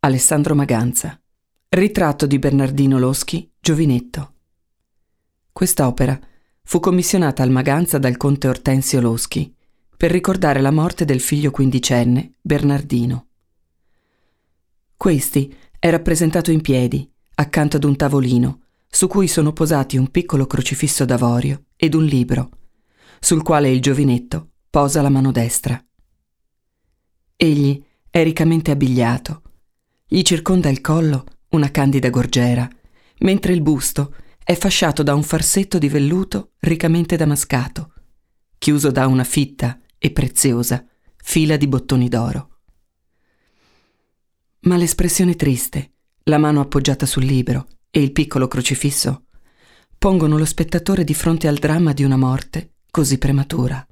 Alessandro Maganza. Ritratto di Bernardino Loschi, giovinetto. Quest'opera fu commissionata al Maganza dal conte Ortensio Loschi per ricordare la morte del figlio quindicenne, Bernardino. Questi è rappresentato in piedi, accanto ad un tavolino, su cui sono posati un piccolo crocifisso d'avorio ed un libro, sul quale il giovinetto posa la mano destra. Egli è riccamente abbigliato. Gli circonda il collo una candida gorgiera, mentre il busto è fasciato da un farsetto di velluto riccamente damascato, chiuso da una fitta e preziosa fila di bottoni d'oro. Ma l'espressione triste, la mano appoggiata sul libro e il piccolo crocifisso pongono lo spettatore di fronte al dramma di una morte così prematura.